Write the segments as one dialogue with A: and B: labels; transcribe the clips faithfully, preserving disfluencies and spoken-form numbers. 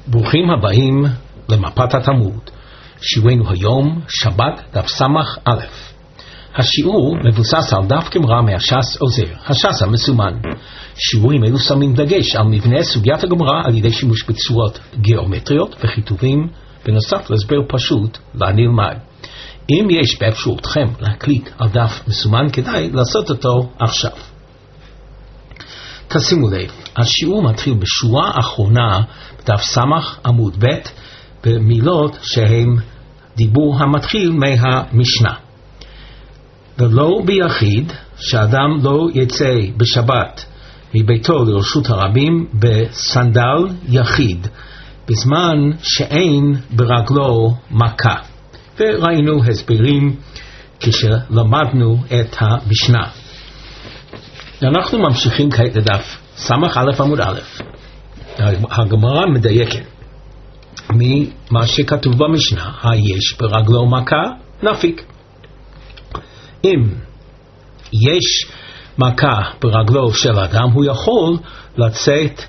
A: ברוכים הבאים למפת התלמוד. שיעורנו היום, שבת, דף סמך א'. השיעור מבוסס על דף גמרא מהש"ס עוזר, הש"ס המסומן. שיעורים אלו שמים דגש על מבנה סוגיית הגמרא על ידי שימוש בצורות גיאומטריות וכיתובים, בנוסף להסבר פשוט לנלמד. אם יש באפשרותכם להקליט על דף מסומן, כדאי לעשות אותו עכשיו. תשימו לב, השיעור מתחיל בשורה האחרונה בדף סמך עמוד ב' במילות שהם דיבור המתחיל מהמשנה. ולא ביחיד שאדם לא יצא בשבת מביתו לרשות הרבים בסנדל יחיד, בזמן שאין ברגלו מכה. וראינו הסברים כשלמדנו את המשנה. אנחנו ממשיכים כעת לדף סמך א' עמוד א'. הגמרא מדייקת ממה שכתוב במשנה, היש ברגלו מכה נפיק. אם יש מכה ברגלו של אדם, הוא יכול לצאת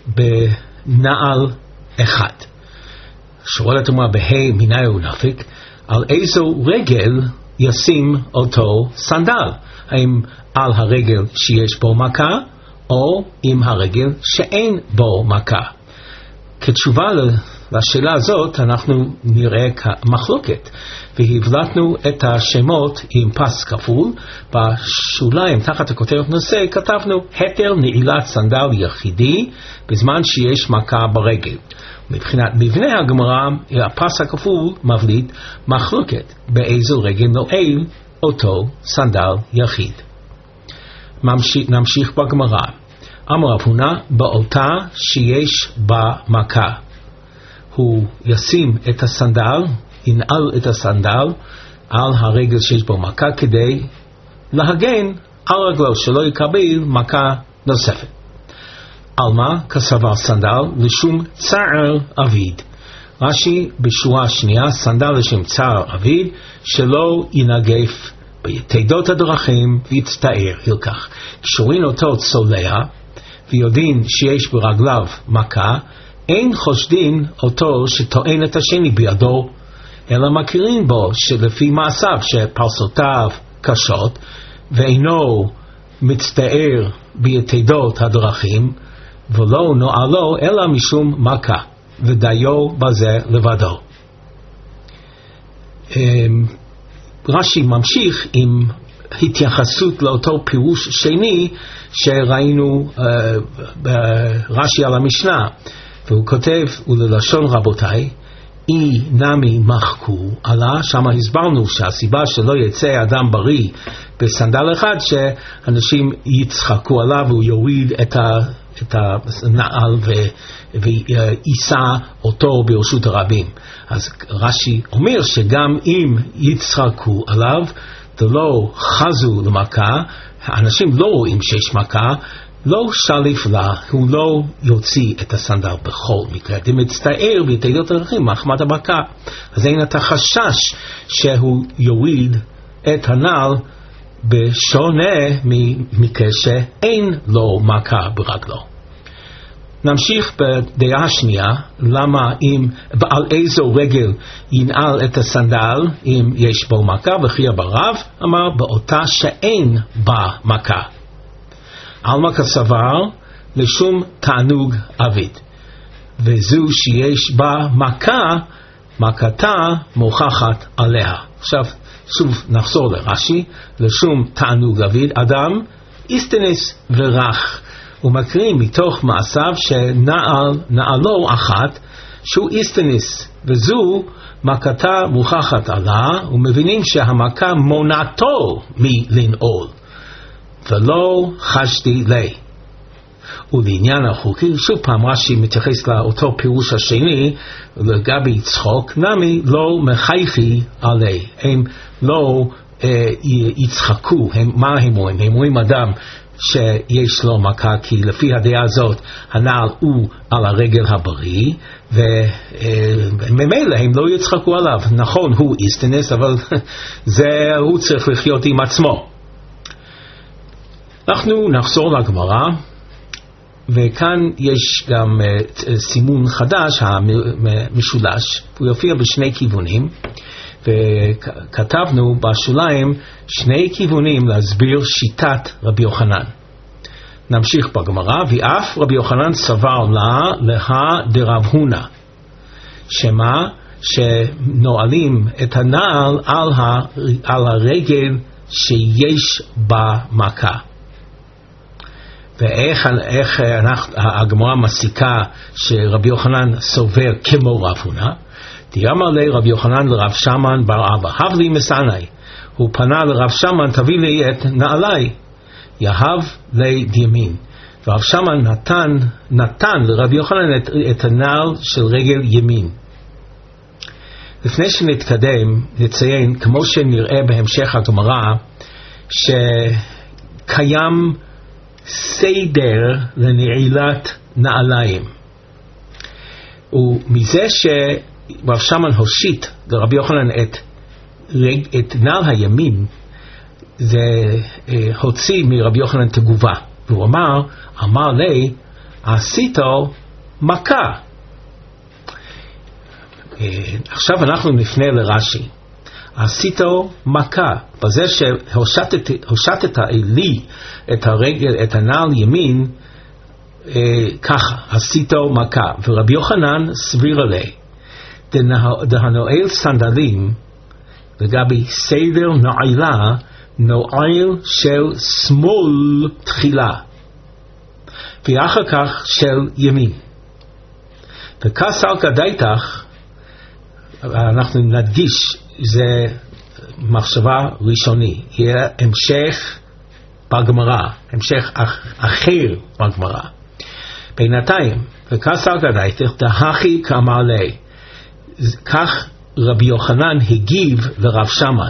A: בנעל אחד. שואלת הגמרא בהי מנין הוא נפיק, על איזו רגל ישים אותו סנדל? האם על הרגל שיש בו מכה, או עם הרגל שאין בו מכה? כתשובה לשאלה הזאת אנחנו נראה מחלוקת, והבלטנו את השמות עם פס כפול. בשוליים תחת הכותרת נושא כתבנו היתר נעילת סנדל יחידי בזמן שיש מכה ברגל. מבחינת מבנה הגמרא, הפס הכפול מבליט מחלוקת באיזו רגל נועל אותו סנדל יחיד. ממשיך, נמשיך בגמרא. אמר רב הונא, באותה שיש בה מכה, הוא ישים את הסנדל, ינעל את הסנדל על הרגל שיש בו מכה, כדי להגן על רגלו שלא יקבל מכה נוספת. על מה? כסבר סנדל לשום צער אביד. רש"י בשורה השנייה, סנדל לשם צער אביד, שלא ינגף ביתדות הדרכים ויצטער הלקח. כשרואים אותו צולע ויודעים שיש ברגליו מכה, אין חושדים אותו שטוען את השני בידו, אלא מכירים בו שלפי מעשיו שפרסותיו קשות ואינו מצטער ביתדות הדרכים, ולא נועלו אלא משום מכה, ודיו בזה לבדו. רש"י ממשיך עם התייחסות לאותו פירוש שני שראינו uh, ברש"י על המשנה, והוא כותב, וללשון רבותיי, אי נמי מחקו עלה. שם הסברנו שהסיבה שלא יצא אדם בריא בסנדל אחד, שאנשים יצחקו עליו והוא יוריד את ה את הנעל ויישא אותו ברשות הרבים. אז רש"י אומר שגם אם יצחקו עליו ולא חזו למכה, האנשים לא רואים שיש מכה, לא שליף לה, הוא לא יוציא את הסנדל בכל מקרה. אם מצטער ביתדות הדרכים מחמת המכה, אז אין את החשש שהוא יוריד את הנעל, בשונה ממקרה שאין לו מכה ברגלו. נמשיך בדעה השנייה, למה אם, על איזו רגל ינעל את הסנדל אם יש בו מכה, וכי ברב אמר באותה שאין בה מכה. עלמא כסבר לשום תענוג אביד, וזו שיש בה מכה, מכתה מוכחת עליה. עכשיו שוב נחזור לרש"י, לשום תענוג אביד, אדם איסטנס ורך, ומקרים מתוך מעשיו שנעל נעלו אחת שהוא איסטנס, וזו מכתה מוכחת עליה, ומבינים שהמכה מונעתו מלנעול, ולא חשתי לי. ולעניין החוקי, שוב פעם רש"י מתייחס לאותו פירוש השני לגבי צחוק, נמי לא מחייכי עלי, הם לא אה, יצחקו. הם, מה הם רואים? הם רואים אדם שיש לו מכה, כי לפי הדעה הזאת הנעל הוא על הרגל הבריא, וממילא הם לא יצחקו עליו. נכון, הוא איסטנס, אבל זה הוא צריך לחיות עם עצמו. אנחנו נחזור לגמרא. וכאן יש גם uh, סימון חדש, המשולש, הוא יופיע בשני כיוונים, וכתבנו בשוליים שני כיוונים להסביר שיטת רבי יוחנן. נמשיך בגמרא, ואף רבי יוחנן סבר לה לה דרב הונא, שמה שנועלים את הנעל על, ה, על הרגל שיש בה מכה. ואיך איך הגמרא מסיקה שרבי יוחנן סובר כמו רב הונא? תיאמר לי רבי יוחנן לרב שמן בר אבא, הב לי מסעני. הוא פנה לרב שמן, תביא לי את נעלי. יהב לי דימין. ורב שמן נתן, נתן לרבי יוחנן את, את הנעל של רגל ימין. לפני שנתקדם, נציין, כמו שנראה בהמשך הגמרא, שקיים סדר לנעילת נעליים. ומזה שרב שמן הושיט לרבי יוחנן את, את נעל הימין, זה הוציא מרבי יוחנן תגובה. והוא אמר, אמר לי, עשיתו מכה. עכשיו אנחנו נפנה לרש"י. עשיתו מכה, בזה שהושטת לי את הרגל, את הנעל ימין, אה, ככה, עשיתו מכה. ורבי יוחנן סביר עלי, דהנועל סנדלים, לגבי סדר נעילה, נועל של שמאל תחילה, ואחר כך של ימין. וכסר כדאיתך, אנחנו נדגיש, זה מחשבה ראשוני, יהיה המשך בגמרא, המשך אחר בגמרא. בינתיים, וכסר כדאיתך, דהכי כאמר לי, כך רבי יוחנן הגיב לרב שמן.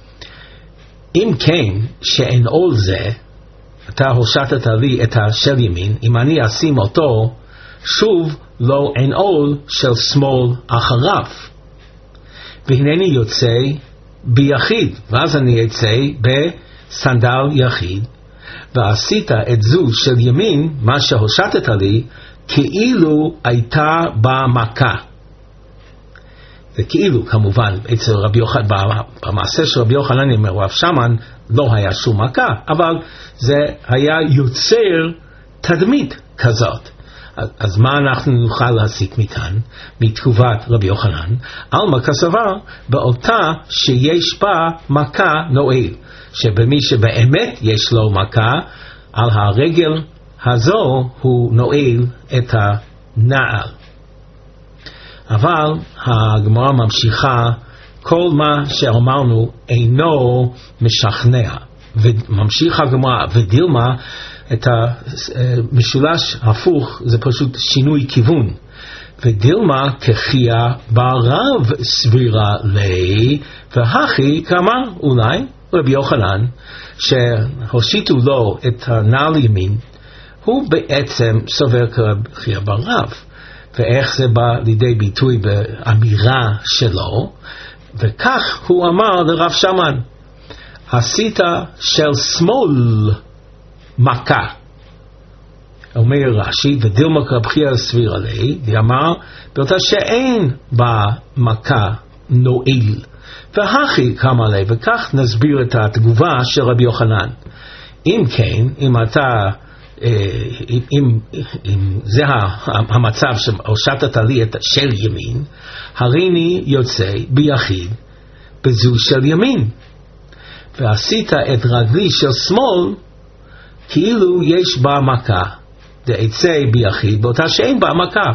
A: אם כן, שאין עול זה, אתה הושטת לי את השל ימין, אם אני אשים אותו, שוב לא אין עול של שמאל אחריו. והנני יוצא ביחיד, ואז אני יוצא בסנדל יחיד, ועשית את זו של ימין, מה שהושטת לי, כאילו הייתה בה מכה. וכאילו, כמובן, אצל רבי יוחנן, במעשה של רבי יוחנן עם רב שמן, לא היה שום מכה, אבל זה היה יוצר תדמית כזאת. אז מה אנחנו נוכל להסיק מכאן, מתגובת רבי יוחנן? עלמא כסבר, באותה שיש בה מכה נועל, שבמי שבאמת יש לו מכה, על הרגל הזו הוא נועל את הנעל. אבל הגמרא ממשיכה, כל מה שאמרנו אינו משכנע, וממשיך הגמרא, ודילמה, את המשולש הפוך, זה פשוט שינוי כיוון. ודילמה כחיה ברב סבירה לי, והכי כמה אולי רבי יוחנן, שהושיטו לו את הנעל ימין, הוא בעצם סובר כחיה ברב. ואיך זה בא לידי ביטוי באמירה שלו, וכך הוא אמר לרב שמן, עשית של שמאל מכה. אומר רש"י, ודילמה כבחיה סבירה לי, ואמר, באותה שאין בה מכה נועיל, והכי כמה לי, וכך נסביר את התגובה של רבי יוחנן. אם כן, אם אתה, אם, אם זה המצב שהושטת לי את של ימין, הריני יוצא ביחיד בזו של ימין, ועשית את רגלי של שמאל, כאילו יש בה מכה, דעצה ביחיד, באותה שאין בה מכה.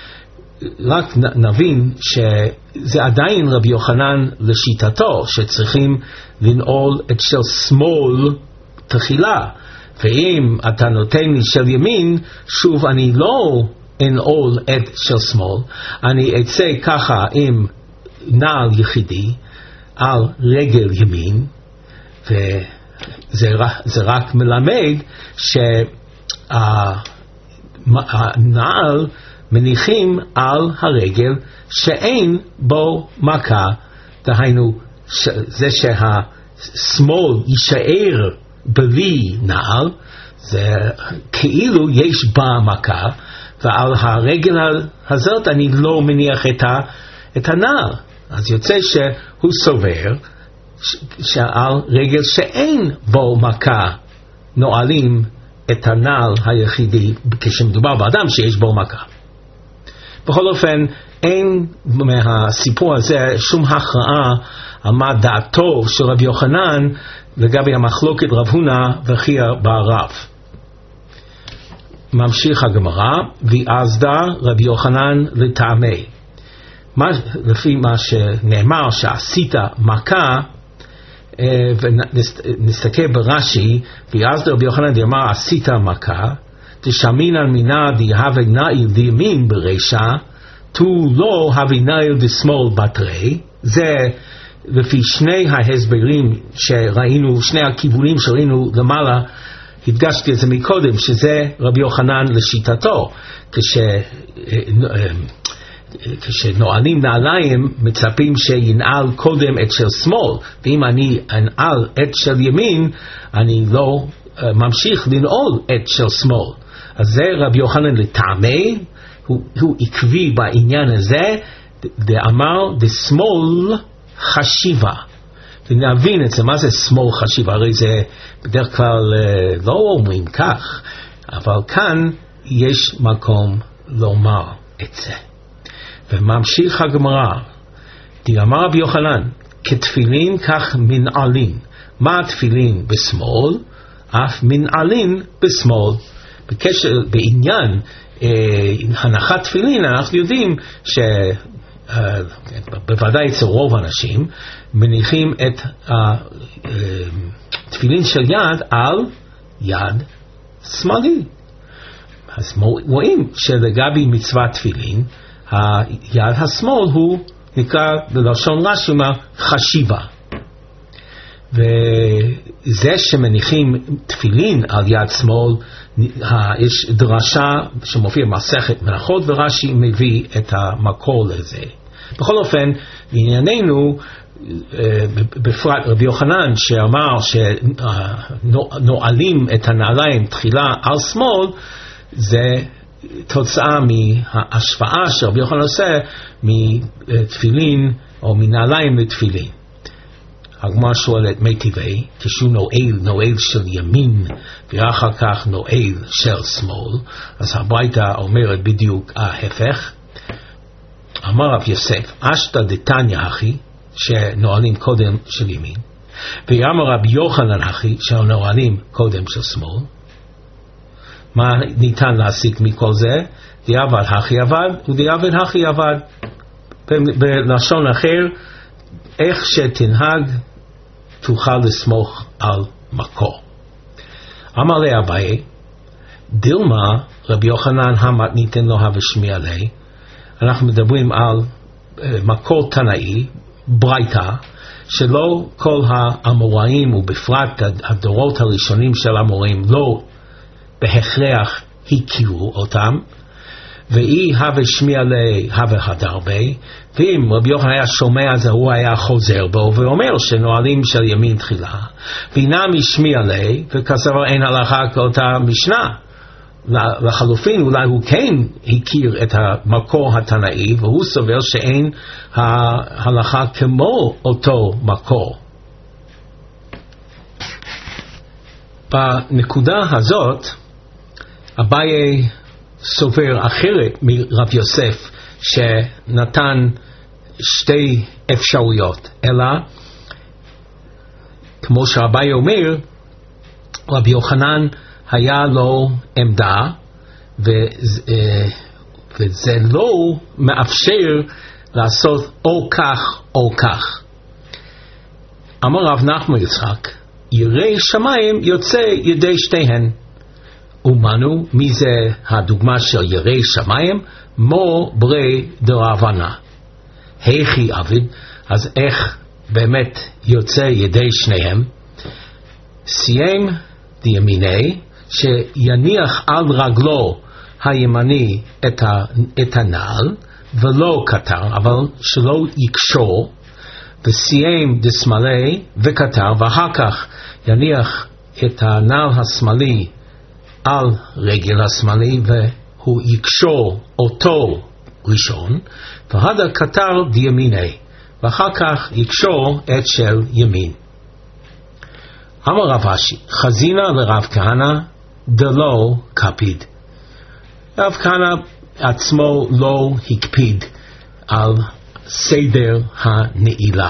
A: רק נבין שזה עדיין רבי יוחנן לשיטתו, שצריכים לנעול את של שמאל תחילה, ואם אתה נותן לי של ימין, שוב אני לא אנעול את של שמאל, אני אצא ככה עם נעל יחידי על רגל ימין, וזה זה רק מלמד שהנעל מניחים על הרגל שאין בו מכה, דהיינו זה שהשמאל יישאר בלי נעל, זה כאילו יש בה מכה, ועל הרגל הזאת אני לא מניח את, ה, את הנעל. אז יוצא שהוא סובר שעל רגל שאין בו מכה נועלים את הנעל היחידי כשמדובר באדם שיש בו מכה. בכל אופן, אין מהסיפור הזה שום הכרעה על מה דעתו של רבי יוחנן לגבי המחלוקת רב הונא וחייא בר רב. ממשיך הגמרא, ועזדה רבי יוחנן לטעמי. מה, לפי מה שנאמר שעשית מכה, ונסתכל ברש"י, ועזדה רבי יוחנן דאמר עשית מכה, תשמינן מינא דהווה נעיל דימין ברישא, תו לא הווה נעיל דשמאל בתרי. זה לפי שני ההסברים שראינו, שני הכיוונים שראינו למעלה, הדגשתי את זה מקודם, שזה רבי יוחנן לשיטתו. כש, כשנועלים נעליים מצפים שינעל קודם את של שמאל, ואם אני אנעל את של ימין, אני לא ממשיך לנעול את של שמאל. אז זה רבי יוחנן לטעמי, הוא, הוא עקבי בעניין הזה, דאמר דשמאל חשיבה. ונבין את זה, מה זה שמאל חשיבה? הרי זה בדרך כלל לא אומרים כך, אבל כאן יש מקום לומר את זה. וממשיך הגמרא, דאמר רבי יוחנן, כתפילין כך מנעלין. מה התפילין בשמאל? אף מנעלין בשמאל. בקשר, בעניין אה, הנחת תפילין, אנחנו יודעים ש... אה, בוודאי אצל רוב האנשים מניחים את התפילין של יד על יד שמאלי. אז רואים שלגבי מצוות תפילין, היד השמאל הוא נקרא בלשון רש"י חשיבה. וזה שמניחים תפילין על יד שמאל, יש דרשה שמופיע במסכת מנחות, ורש"י מביא את המקור לזה. בכל אופן, לענייננו, בפרט רבי יוחנן שאמר שנועלים את הנעליים תחילה על שמאל, זה תוצאה מההשוואה שרבי יוחנן עושה מתפילין או מנעליים לתפילין. הגמרא שואלת מי טבעי, כשהוא נועל, נועל של ימין ואחר כך נועל של שמאל, אז הברייתא אומרת בדיוק ההפך. אמר רב יוסף, אשתא דתניא אחי, שנועלים קודם של ימין, ואמר רב יוחנן אחי, שנועלים קודם של שמאל. מה ניתן להסיק מכל זה? דיעבד הכי עבד ודיעבד הכי עבד. בלשון אחר, איך שתנהג תוכל לסמוך על מקור. אמר לי אביי, דילמה רבי יוחנן המתניתן לו הבשמיע לי. אנחנו מדברים על מקור תנאי, ברייתא, שלא כל האמוראים ובפרט הדורות הראשונים של האמוראים לא בהכרח הכירו אותם, ואי הווה שמיע לי הווה הדרבי. ואם רבי יוחנן היה שומע זה, הוא היה חוזר בו ואומר שנועלים של ימין תחילה, ואינם השמיע לי, וכסבר אין הלכה כאותה משנה. לחלופין אולי הוא כן הכיר את המקור התנאי, והוא סובר שאין ההלכה כמו אותו מקור. בנקודה הזאת אביי סובר אחרת מרב יוסף, שנתן שתי אפשרויות, אלא כמו שאביי אומר, רבי יוחנן היה לו עמדה, וזה, וזה לא מאפשר לעשות או כך או כך. אמר רב נחמן יצחק, יראי שמיים יוצא ידי שתיהן. ומנו, מי זה הדוגמה של יראי שמיים? מו ברי דרבנן. היכי עבד, אז איך באמת יוצא ידי שניהם? סיים דימיני, שיניח על רגלו הימני את, ה, את הנעל, ולא קטר, אבל שלא יקשור, וסיים דשמאלי וקטר, ואחר כך יניח את הנעל השמאלי על רגל השמאלי והוא יקשור אותו ראשון, והד הקטר דימיני, ואחר כך יקשור את של ימין. אמר רב אשי, חזינה לרב כהנא דלא קפיד. רב כהנא עצמו לא הקפיד על סדר הנעילה.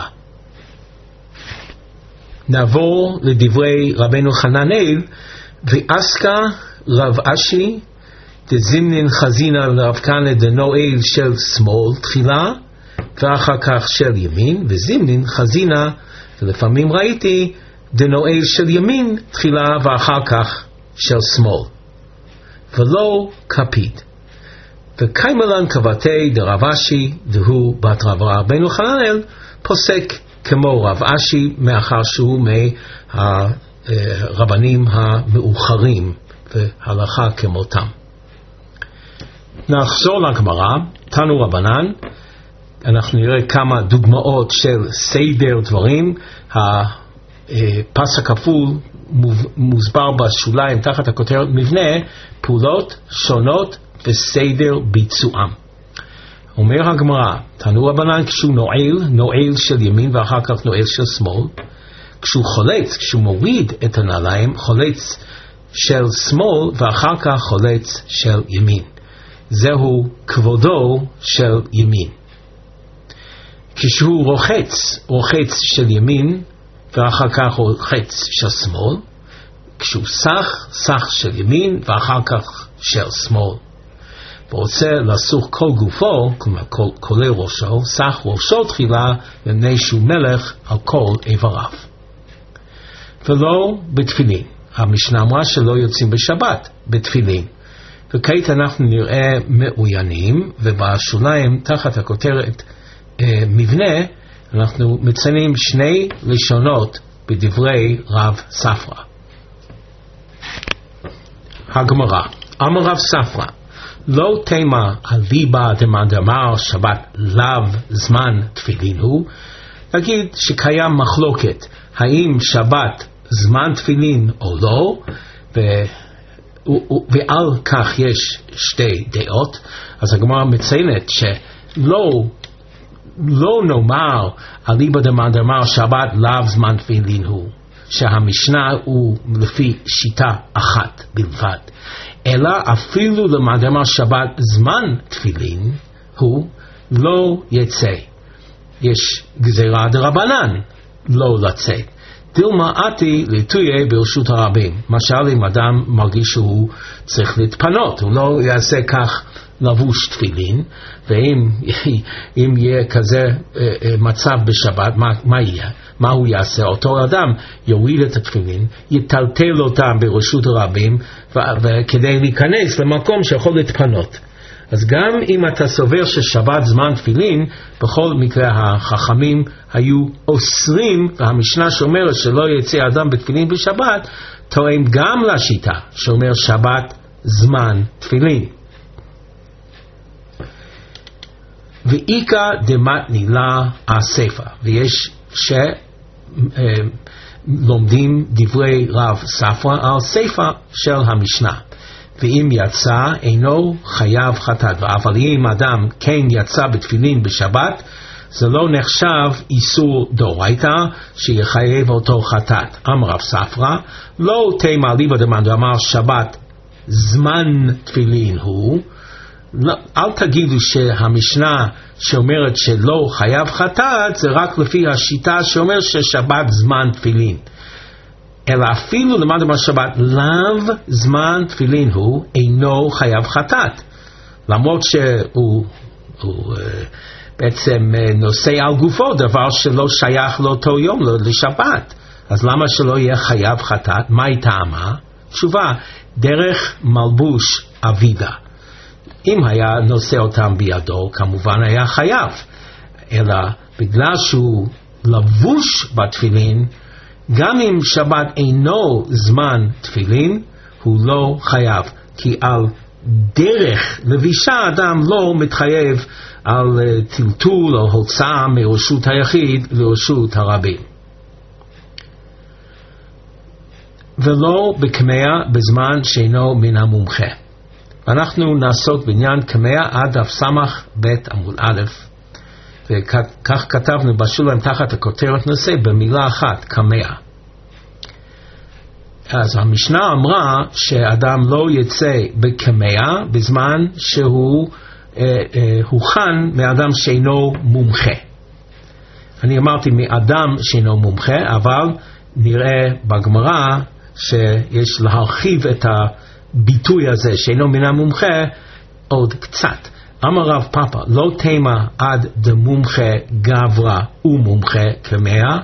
A: נעבור לדברי רבנו חננאל, ועסקה רב אשי דזימנין חזינה לרב כהנא דנועל של שמאל תחילה ואחר כך של ימין, וזימנין חזינה, ולפעמים ראיתי דנועל של ימין תחילה ואחר כך של שמאל, ולא קפיד. וקיימלן קבתי דרב אשי דהוא בת רב רבנו חננאל פוסק כמו רב אשי, מאחר שהוא מהרבנים המאוחרים והלכה כמותם. נחזור לגמרא, תנו רבנן, אנחנו נראה כמה דוגמאות של סדר דברים. הפס הכפול מוסבר בשוליים תחת הכותרת מבנה, פעולות שונות וסדר ביצועם. אומר הגמרא, תנו רבנן, כשהוא נועל, נועל של ימין ואחר כך נועל של שמאל. כשהוא חולץ, כשהוא מוריד את הנעליים, חולץ של שמאל ואחר כך חולץ של ימין. זהו כבודו של ימין. כשהוא רוחץ, רוחץ של ימין ואחר כך רוחץ של שמאל. כשהוא סח, סח של ימין ואחר כך של שמאל. ורוצה לסוך כל גופו, כלומר כולל ראשו, סח ראשו תחילה לפני שהוא מלך על כל איבריו. ולא בתפילין. המשנה אמרה שלא יוצאים בשבת בתפילין. וכעת אנחנו נראה מאוינים, ובשוליים תחת הכותרת אה, מבנה אנחנו מציינים שני לשונות בדברי רב ספרא. הגמרא, אמר רב ספרא, לא תימה אליבא דמאמר שבת לאו זמן תפילין הוא. נגיד שקיים מחלוקת האם שבת זמן תפילין או לא, ו... ועל כך יש שתי דעות. אז הגמרא מציינת שלא לא נאמר אליבא דמאמר שבת לאו זמן תפילין הוא, שהמשנה הוא לפי שיטה אחת בלבד, אלא אפילו למאמר שבת זמן תפילין הוא לא יצא. יש גזירה דרבנן לא לצאת. דילמה אתי לטויה ברשות הרבים. משל אם אדם מרגיש שהוא צריך להתפנות, הוא לא יעשה כך לבוש תפילין, ואם אם יהיה כזה מצב בשבת, מה, מה יהיה? מה הוא יעשה? אותו אדם יוריד את התפילין, יטלטל אותם ברשות הרבים, וכדי להיכנס למקום שיכול להתפנות. אז גם אם אתה סובר ששבת זמן תפילין, בכל מקרה החכמים היו אוסרים, והמשנה שאומרת שלא יצא אדם בתפילין בשבת, תואם גם לשיטה שאומר שבת זמן תפילין. ואיקה דמתנילה הספר, ויש שלומדים דברי רב ספרא על ספר של המשנה. ואם יצא אינו חייב חטאת, אבל אם אדם כן יצא בתפילין בשבת, זה לא נחשב איסור דאורייתא שיחייב אותו חטאת. אמר רב ספרא, לא תימה אליבא דמאמר שבת זמן תפילין הוא. לא, אל תגידו שהמשנה שאומרת שלא חייב חטאת זה רק לפי השיטה שאומר ששבת זמן תפילין, אלא אפילו למאמר שבת לאו זמן תפילין הוא אינו חייב חטאת, למרות שהוא הוא, בעצם נושא על גופו דבר שלא שייך לאותו יום, לא לשבת. אז למה שלא יהיה חייב חטאת? מה היא טעמה? תשובה, דרך מלבוש אבידה. אם היה נושא אותם בידו, כמובן היה חייב, אלא בגלל שהוא לבוש בתפילין, גם אם שבת אינו זמן תפילין, הוא לא חייב, כי על דרך לבישה אדם לא מתחייב על טלטול או הוצאה מרשות היחיד לרשות הרבים. ולא בקמע בזמן שאינו מן המומחה. ואנחנו נעסוק בעניין קמע עד דף סמך בית עמוד א', וכך כתבנו בשוליים תחת הכותרת נושא במילה אחת, קמע. אז המשנה אמרה שאדם לא יצא בקמע בזמן שהוא אה, אה, הוכן מאדם שאינו מומחה. אני אמרתי מאדם שאינו מומחה, אבל נראה בגמרא שיש להרחיב את הביטוי הזה שאינו מן המומחה עוד קצת. אמר רב פאפא, לא תימה עד דמומחה גברא ומומחה קמע.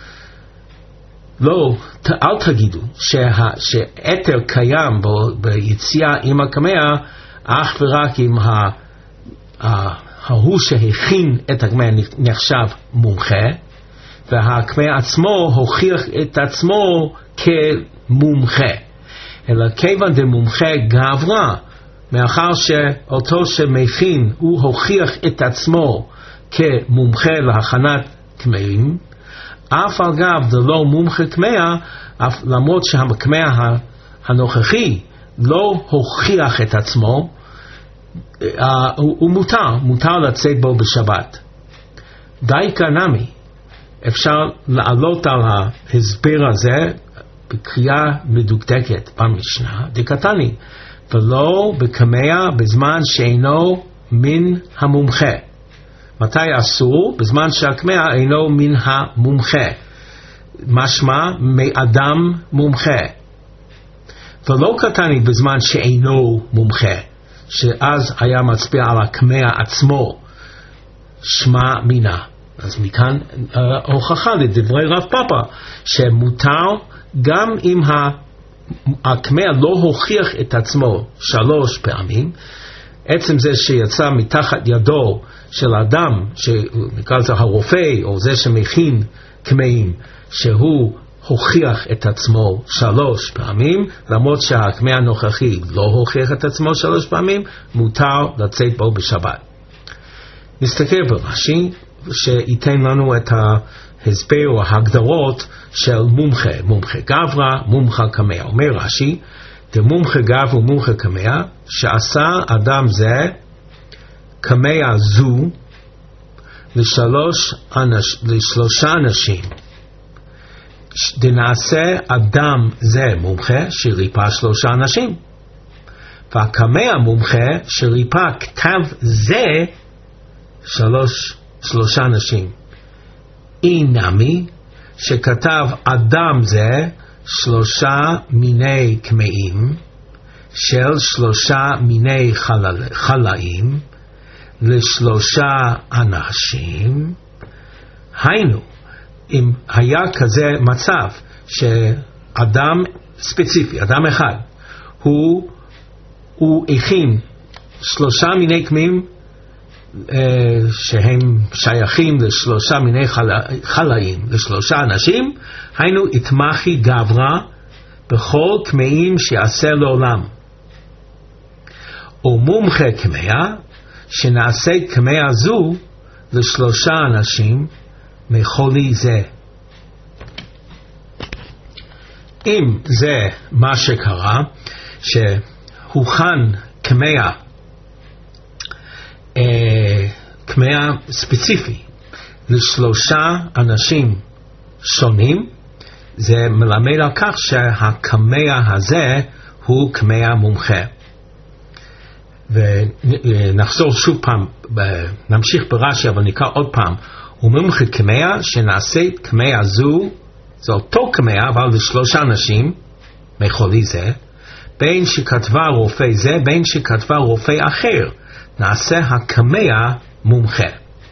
A: לא, אל תגידו שה, שאתר קיים בו, ביציאה עם הקמע אך ורק אם ה, ה, ההוא שהכין את הקמע נחשב מומחה, והקמע עצמו הוכיח את עצמו כמומחה. אלא כיוון דמומחה גברא, מאחר שאותו שמכין הוא הוכיח את עצמו כמומחה להכנת קמעים, אף על גב דלא מומחה קמע, למרות שהקמע הנוכחי לא הוכיח את עצמו, הוא מותר, מותר לצאת בו בשבת. די כנמי, אפשר לעלות על ההסבר הזה בקריאה מדוקדקת במשנה, דקתני, ולא בקמע בזמן שאינו מן המומחה. מתי אסור? בזמן שהקמע אינו מן המומחה. משמע מאדם מומחה. ולא קטני בזמן שאינו מומחה, שאז היה מצביע על הקמע עצמו, שמה מינה. אז מכאן uh, הוכחה לדברי רב פאפא, שמותר גם אם הקמע לא הוכיח את עצמו שלוש פעמים, עצם זה שיצא מתחת ידו של אדם, שנקרא לזה הרופא, או זה שמכין קמעים, שהוא הוכיח את עצמו שלוש פעמים, למרות שהקמע הנוכחי לא הוכיח את עצמו שלוש פעמים, מותר לצאת בו בשבת. נסתכל ברש"י, שייתן לנו את ההסבר או ההגדרות של מומחה, מומחה גברא, מומחה קמע. אומר רש"י, דמומחה גברא ומומחה קמע, שעשה אדם זה קמע זו לשלוש אנש, לשלושה אנשים. דנעשה אדם זה מומחה שריפא שלושה אנשים, והקמע מומחה שריפא כתב זה שלוש שלושה אנשים. אינמי שכתב אדם זה שלושה מיני קמעים של שלושה מיני חלל, חלאים לשלושה אנשים. היינו, אם היה כזה מצב שאדם ספציפי, אדם אחד, הוא, הוא הכין שלושה מיני קמעים שהם שייכים לשלושה מיני חלאים, לשלושה אנשים, היינו התמחי גברא בכל קמעים שיעשה לעולם. או מומחה קמע, שנעשה קמע זו לשלושה אנשים מחולי זה. אם זה מה שקרה, שהוכן קמע קמע ספציפי לשלושה אנשים שונים, זה מלמד על כך שהקמע הזה הוא קמע מומחה. ונחזור שוב פעם, נמשיך ברש"י, אבל נקרא עוד פעם. ומומחה קמע שנעשה קמע זו, זה אותו קמע אבל לשלושה אנשים מחולי זה, בין שכתבה רופא זה בין שכתבה רופא אחר, נעשה הקמע מומחה.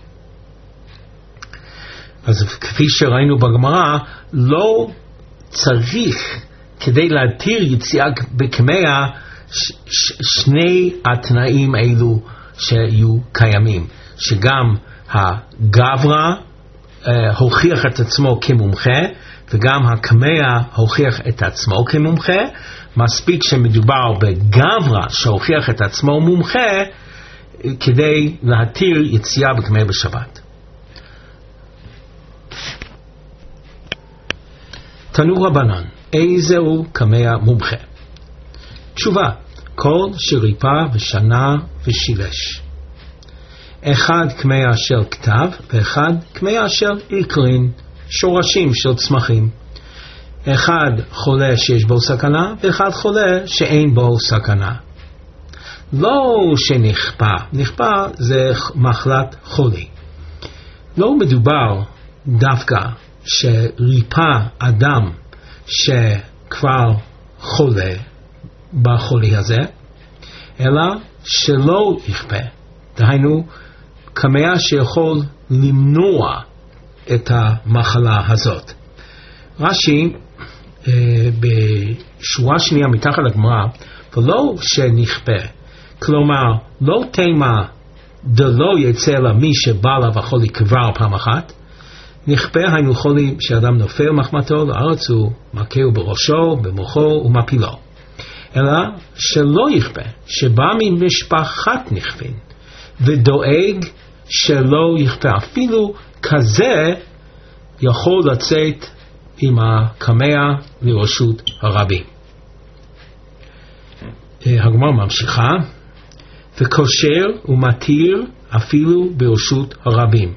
A: אז כפי שראינו בגמרא, לא צריך כדי להתיר יציאה בקמע ש- ש- שני התנאים האלו שיהיו קיימים, שגם הגברא אה, הוכיח את עצמו כמומחה, וגם הקמע הוכיח את עצמו כמומחה. מספיק שמדובר בגברא שהוכיח את עצמו מומחה, כדי להתיר יציאה בקמע בשבת. תנו רבנן, איזהו קמע מומחה? תשובה, כל שריפה ושנה ושילש. אחד קמע של כתב ואחד קמע של עיקרין, שורשים של צמחים. אחד חולה שיש בו סכנה ואחד חולה שאין בו סכנה. לא שנכפה, נכפה זה מחלת חולי. לא מדובר דווקא שריפה אדם שכבר חולה בחולי הזה, אלא שלא יכפה. דהיינו, קמע שיכול למנוע את המחלה הזאת. רש"י אה, בשורה שנייה מתחת לגמרא, ולא שנכפה, כלומר לא תימה דלא יצא למי שבא לה וחולי כבר פעם אחת, נכפה היינו חולי שאדם נופל מחמתו לארץ הוא מכהו בראשו, במוחו ומפילו. אלא שלא יכפה, שבא ממשפחת נכפין ודואג שלא יכפה, אפילו כזה יכול לצאת עם הקמע לרשות הרבים. הגמרא ממשיכה, וקושר ומתיר אפילו ברשות הרבים.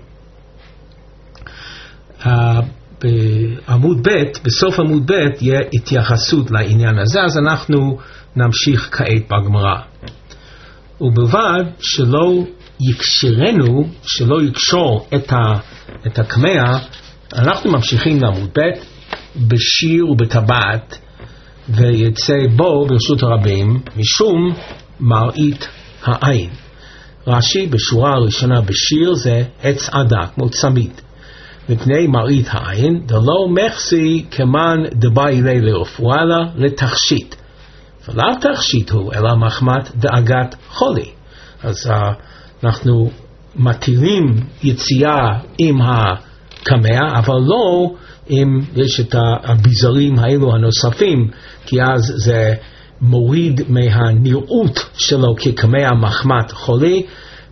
A: בעמוד ב', בסוף עמוד ב' יהיה התייחסות לעניין הזה, אז אנחנו נמשיך כעת בגמרא. ובלבד שלא יקשרנו, שלא יקשור את, ה, את הקמע, אנחנו ממשיכים לעמוד ב' בשיר ובטבעת, ויצא בו ברשות הרבים משום מראית העין. רש"י בשורה הראשונה בשיר זה עץ עדה, כמו צמיד. מפני מראית העין, דלא מחסי כמן דבאי לי לרפואה לה לתכשיט. ולא תכשיט הוא, אלא מחמת דאגת חולי. אז uh, אנחנו מתירים יציאה עם הקמע, אבל לא אם יש את הביזרים האלו הנוספים, כי אז זה מוריד מהנראות שלו כקמע מחמת חולי,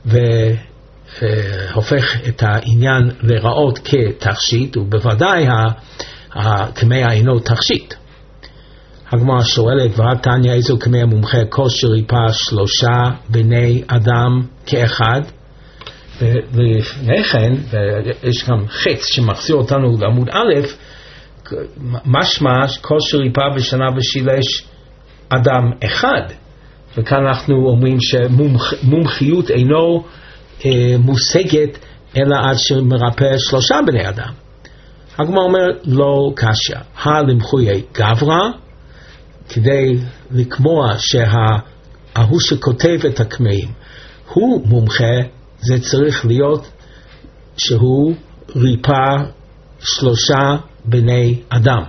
A: והופך את העניין לראות כתכשיט, ובוודאי הקמע אינו תכשיט. הגמרא שואלת, והתניא איזו קמע מומחה כושר ריפא שלושה בני אדם כאחד? ולפני כן, ויש גם חץ שמחזיר אותנו לעמוד א', משמע כושר ריפא ושנה ושילש אדם אחד, וכאן אנחנו אומרים שמומחיות אינו אה, מושגת אלא עד שמרפא שלושה בני אדם. הגמרא אומר לא קשה, הלמחויי גברא, כדי לקמוע שההוא שכותב את הקמעים הוא מומחה, זה צריך להיות שהוא ריפא שלושה בני אדם.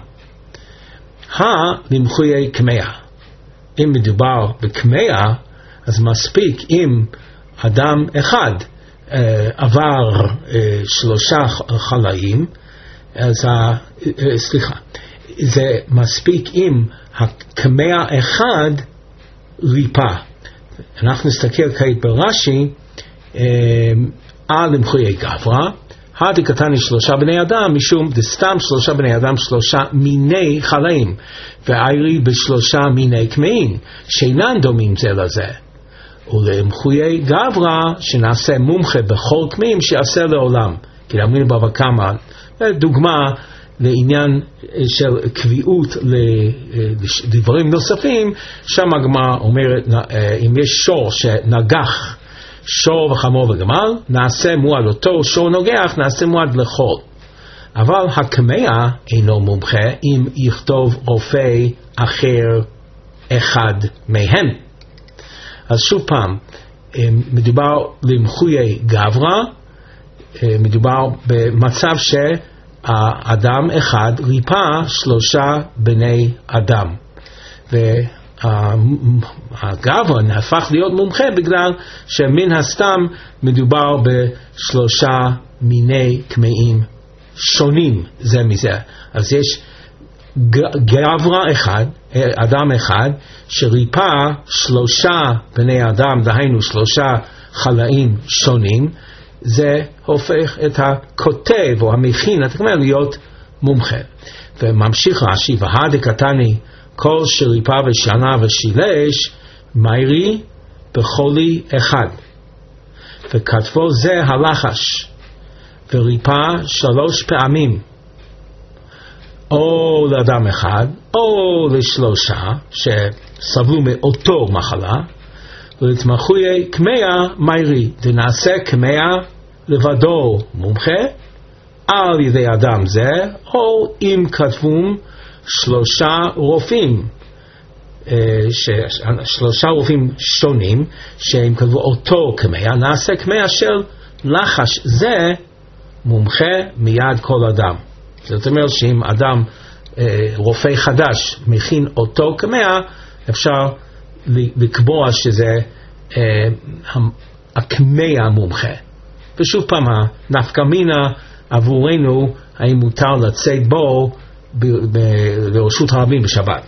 A: הלמחויי קמע, אם מדובר בקמע, אז מספיק אם אדם אחד אה, עבר אה, שלושה חלאים, אז ה, אה, סליחה, זה מספיק אם הקמע אחד ריפא. אנחנו נסתכל כעת ברש"י, על למחויי גברא, הדקתני שלושה בני אדם, משום דסתם שלושה בני אדם שלושה מיני חלאים, והאירי בשלושה מיני קמעים, שאינן דומים זה לזה. ולמחויי גברא, שנעשה מומחה בכל קמעים, שיעשה לעולם. כי להאמין בבא קמא, דוגמה לעניין של קביעות לדברים נוספים, שם הגמרא אומרת, אם יש שור שנגח, שור וחמור וגמל, נעשה מועד אותו, שור נוגח, נעשה מועד לכל. אבל הקמע אינו מומחה אם יכתוב רופא אחר אחד מהם. אז שוב פעם, מדובר למחויי גברא, מדובר במצב שהאדם אחד ריפא שלושה בני אדם. והגברא נהפך להיות מומחה בגלל שמן הסתם מדובר בשלושה מיני קמעים שונים זה מזה. אז יש גברא אחד, אדם אחד, שריפא שלושה בני אדם, דהיינו שלושה חלאים שונים, זה הופך את הכותב או המכין, אתה אומר, להיות מומחה. וממשיך רש"י, והדקתני כל שריפה ושנה ושילש מיירי בחולי אחד, וכתבו זה הלחש, וריפה שלוש פעמים, או לאדם אחד או לשלושה שסבלו מאותו מחלה, ולהתמחויי כמאה מיירי, דנעשה כמאה לבדו מומחה על ידי אדם זה, או אם כתבום שלושה רופאים, שלושה רופאים שונים שהם כתבו אותו כמאה, נעשה כמאה של לחש זה מומחה מיד כל אדם. זאת אומרת שאם אדם רופא חדש מכין אותו כמאה, אפשר לקבוע שזה הכמאה מומחה. ושוב פעם, הנפקא מינה עבורנו, האם מותר לצאת בו לרשות הרבים בשבת.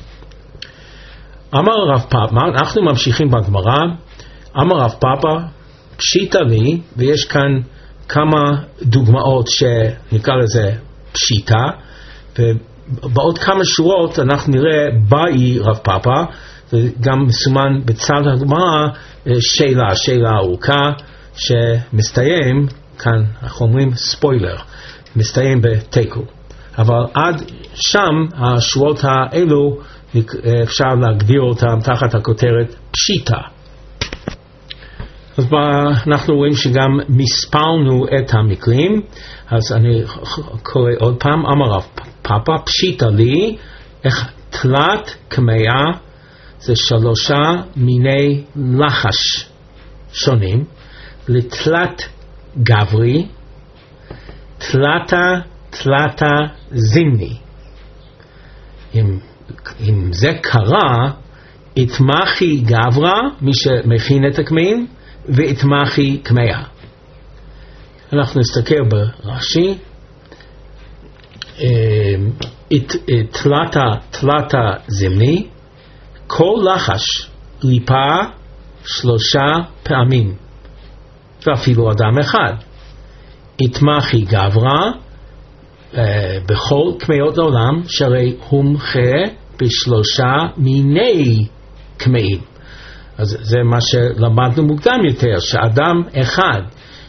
A: אמר הרב פאפא, אנחנו ממשיכים בגמרא, אמר הרב פאפא, פשיטא לי, ויש כאן כמה דוגמאות שנקרא לזה פשיטא, ובעוד כמה שורות אנחנו נראה באי רב פאפא, וגם מסומן בצד הגמרא שאלה, שאלה ארוכה, שמסתיים, כאן אנחנו אומרים ספוילר, מסתיים בתיקו. אבל עד שם השורות האלו אפשר להגדיר אותם תחת הכותרת פשיטא. אז אנחנו רואים שגם מספרנו את המקרים, אז אני קורא עוד פעם, אמר רב פאפא, פשיטא לי, איך תלת כמאה, זה שלושה מיני לחש שונים, לתלת גברי, תלתה תלתה זימני. אם, אם זה קרה, התמחי גברה, מי שמכין את הכמאים, והתמחי כמאה. אנחנו נסתכל ברש"י, תלתה תלתה זימני, כל לחש ליפה שלושה פעמים, ואפילו אדם אחד. התמחי גברה, Uh, בכל כמאות העולם, שהרי הומחה בשלושה מיני כמאים. אז זה מה שלמדנו מוקדם יותר, שאדם אחד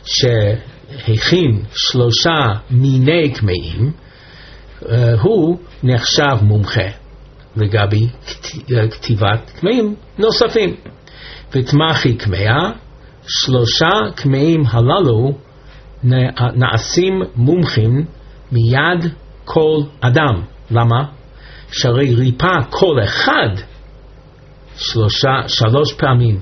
A: שהכין שלושה מיני כמאים, uh, הוא נחשב מומחה לגבי כתיבת כמאים נוספים. ותמחי כמאה, שלושה כמאים הללו נעשים מומחים מיד כל אדם. למה? שהרי ריפה כל אחד שלושה, שלוש פעמים.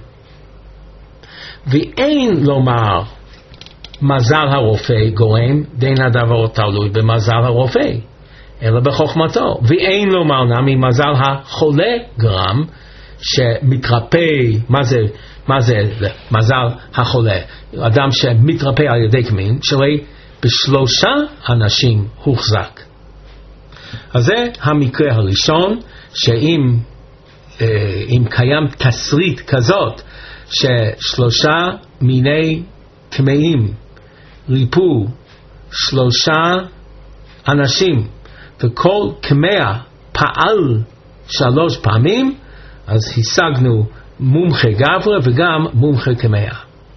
A: ואין לומר מזל הרופא גורם, דין הדבר תלוי במזל הרופא, אלא בחוכמתו. ואין לומר נמי מזל החולה גרם, שמתרפא, מה זה, מה זה מזל החולה? אדם שמתרפא על ידי כמין, שהרי בשלושה אנשים הוחזק. אז זה המקרה הראשון, שאם אה, אם קיים תסריט כזאת, ששלושה מיני כמאים ריפו שלושה אנשים, וכל כמאה פעל שלוש פעמים, אז השגנו מומחה גברה וגם מומחה כמאה.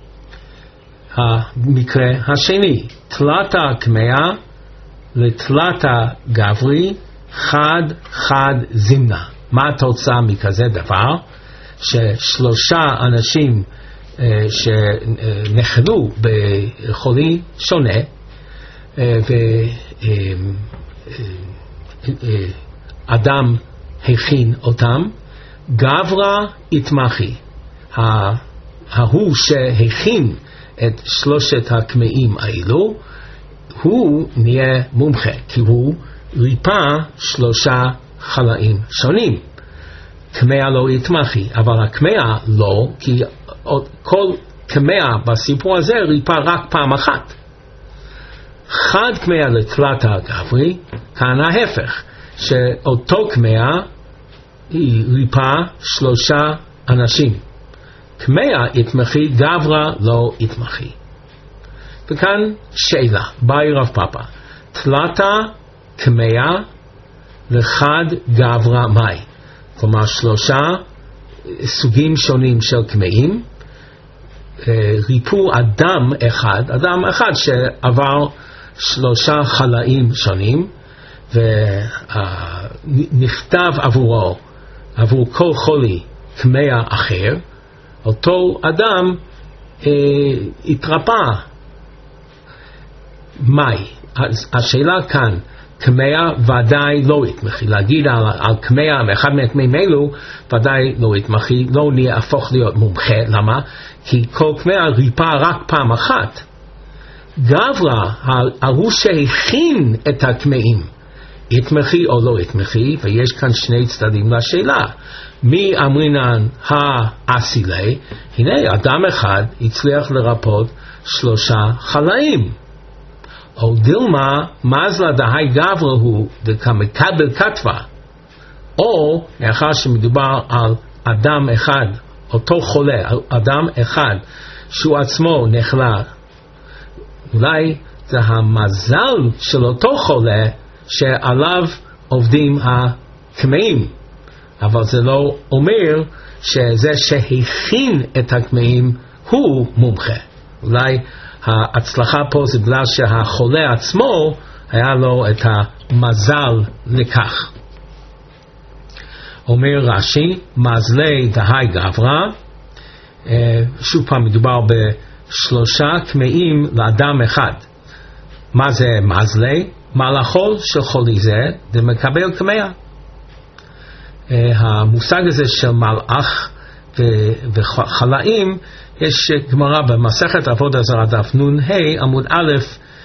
A: המקרה השני, תלתה כמאה לתלתה גברי, חד חד זימנה. מה התוצאה מכזה דבר? ששלושה אנשים אה, שנחלו בחולי שונה, אה, ואדם אה, הכין אותם, גברה התמחי. ההוא שהכין את שלושת הכמאים האלו, הוא נהיה מומחה, כי הוא ריפה שלושה חלאים שונים. כמאה לא התמחי, אבל הכמאה לא, כי כל כמאה בסיפור הזה ריפה רק פעם אחת. חד כמאה לתלתה גברי, כאן ההפך, שאותו כמאה היא ריפה שלושה אנשים. כמאה התמחי, גברה לא התמחי. וכאן שאלה, באי רב פאפא, תלתה כמאה לחד גברא מאי. כלומר שלושה סוגים שונים של כמאים. ריפו אדם אחד, אדם אחד שעבר שלושה חלאים שונים, ונכתב עבורו, עבור כל חולי, כמאה אחר. אותו אדם אה, התרפא. מאי? השאלה כאן, כמאה ודאי לא יתמחי. להגיד על, על כמאה מאחד מהכמאים אלו, ודאי לא יתמחי, לא יהפוך להיות מומחה. למה? כי כל כמאה ריפא רק פעם אחת. גברא, הוא שהכין את הכמאים, יתמחי או לא יתמחי, ויש כאן שני צדדים לשאלה. מי אמרינן האסילי? הנה, אדם אחד הצליח לרפות שלושה חלאים. או דילמה, מזלה דהי גברא הוא דקמקבל כתבה. או, מאחר שמדובר על אדם אחד, אותו חולה, אדם אחד, שהוא עצמו נחלה, אולי זה המזל של אותו חולה שעליו עובדים הכמאים, אבל זה לא אומר שזה שהכין את הכמאים הוא מומחה. אולי ההצלחה פה זה בגלל שהחולה עצמו היה לו את המזל לכך. אומר רש"י, מזלי דהי גברא, שוב פעם מדובר בשלושה כמאים לאדם אחד. מה זה מזלי? מלאכו של חולי זה דמקבל כמאה. המושג הזה של מלאך וחלאים, יש גמרא במסכת עבודה זרה דף נ"ה עמוד א',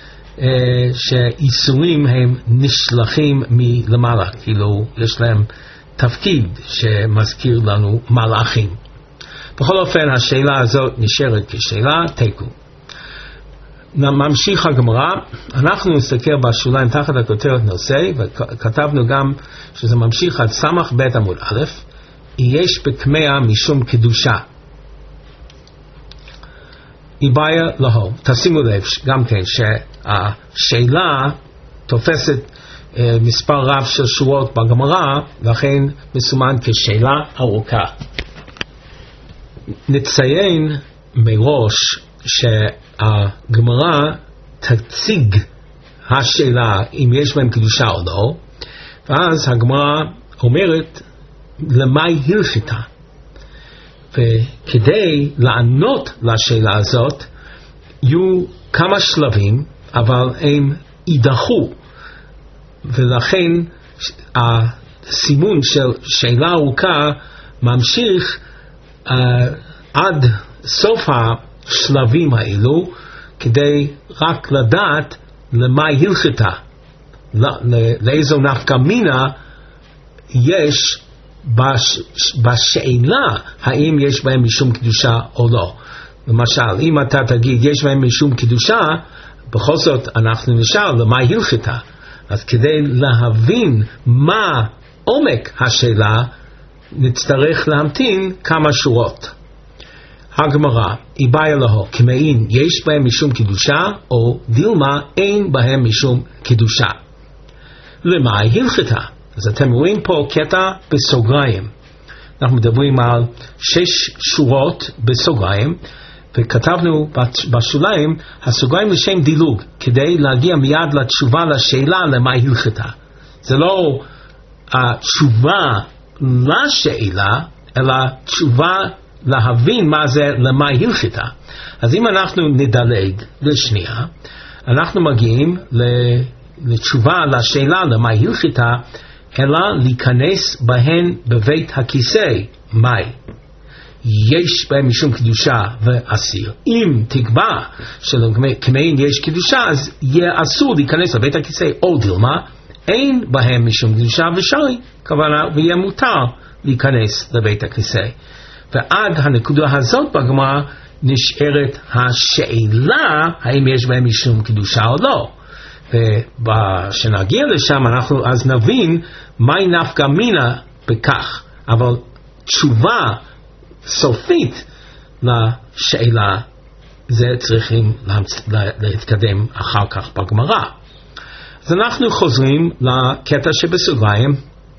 A: שאיסורים הם נשלחים מלמעלה, כאילו יש להם תפקיד שמזכיר לנו מלאכים. בכל אופן השאלה הזאת נשארת כשאלה תיקו. ממשיך הגמרא, אנחנו נסתכל בשוליים תחת הכותרת נושא, וכתבנו גם שזה ממשיך עד סמך בית עמוד א', יש בכמאה משום קדושה. איבאיה להו. תשימו לב גם כן שהשאלה תופסת אה, מספר רב של שורות בגמרא, לכן מסומן כשאלה ארוכה. נציין מראש שהגמרא תציג השאלה אם יש בהם קדושה או לא, ואז הגמרא אומרת למה היא הלכתה. וכדי לענות לשאלה הזאת יהיו כמה שלבים, אבל הם יידחו, ולכן הסימון של שאלה ארוכה ממשיך uh, עד סוף השלבים האלו, כדי רק לדעת למה היא הלכתה, לאיזו נפקא מינה יש בש, בשאלה האם יש בהם משום קדושה או לא. למשל, אם אתה תגיד יש בהם משום קדושה, בכל זאת אנחנו נשאל למה היא הלכתה. אז כדי להבין מה עומק השאלה נצטרך להמתין כמה שורות. הגמרא, איבאיה להו, כמאין יש בהם משום קדושה, או דילמה אין בהם משום קדושה. למה היא הלכתה? אז אתם רואים פה קטע בסוגריים. אנחנו מדברים על שש שורות בסוגריים, וכתבנו בשוליים הסוגריים לשם דילוג, כדי להגיע מיד לתשובה לשאלה למה היא הלכתה. זה לא התשובה לשאלה, אלא תשובה להבין מה זה למה היא הלכתה. אז אם אנחנו נדלג לשנייה, אנחנו מגיעים לתשובה לשאלה למה היא הלכתה, אלא להיכנס בהן בבית הכיסא. מאי? יש בהם משום קדושה ואסיר. אם תקבע שלכמאין יש קדושה, אז יהיה אסור להיכנס לבית הכיסא. או דילמה, אין בהם משום קדושה ושרי, כוונה, ויהיה מותר להיכנס לבית הכיסא. ועד הנקודה הזאת בגמרא נשארת השאלה האם יש בהם משום קדושה או לא. וכשנגיע לשם אנחנו אז נבין מהי נפקא מינה בכך, אבל תשובה סופית לשאלה זה צריכים להתקדם אחר כך בגמרא. אז אנחנו חוזרים לקטע שבסוגריים.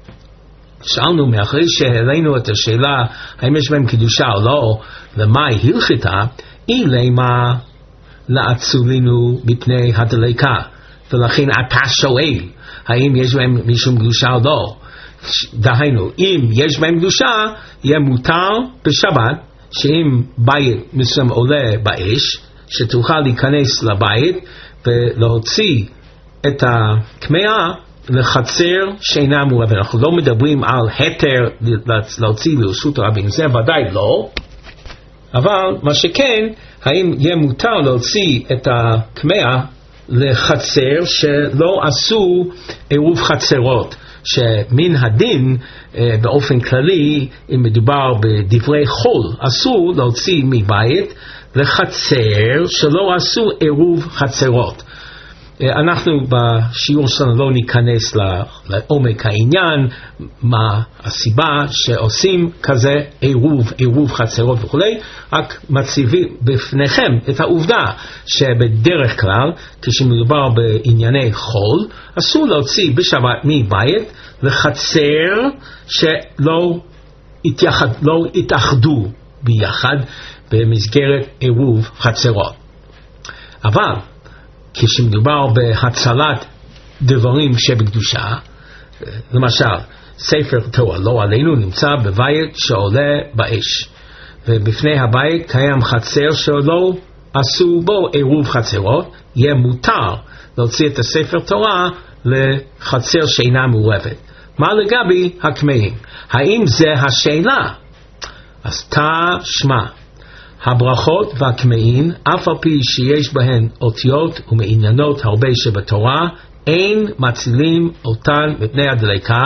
A: שאלנו מאחרי שהעלינו את השאלה האם יש בהם קדושה או לא, למה היא הלכתה, היא למה לעצולינו מפני הדלקה, ולכן אתה שואל האם יש בהם משום קדושה או לא. דהיינו, אם יש בהם קדושה, יהיה מותר בשבת שאם בית מסוים עולה באש, שתוכל להיכנס לבית ולהוציא את הקמאה לחצר שאינה מעורבת. אנחנו לא מדברים על היתר להוציא לרשות הרבים, זה ודאי לא. אבל מה שכן, האם יהיה מותר להוציא את הקמאה לחצר שלא עשו עירוב חצרות, שמן הדין באופן כללי, אם מדובר בדברי חול, אסור להוציא מבית לחצר שלא עשו עירוב חצרות. אנחנו בשיעור שלנו לא ניכנס לעומק העניין, מה הסיבה שעושים כזה עירוב, עירוב חצרות וכו', רק מציבים בפניכם את העובדה שבדרך כלל כשמדובר בענייני חול, אסור להוציא בשבת מבית לחצר שלא התייחד, לא התאחדו ביחד במסגרת עירוב חצרות. אבל כשמדובר בהצלת דברים שבקדושה, למשל ספר תורה לא עלינו נמצא בבית שעולה באש, ובפני הבית קיים חצר שלא עשו בו עירוב חצרות, יהיה מותר להוציא את הספר תורה לחצר שאינה מעורבת. מה לגבי הקמאים? האם זה השאלה? אז תשמע, הברכות והקמאים, אף על פי שיש בהן אותיות ומעניינות הרבה שבתורה, אין מצילים אותן מפני הדלקה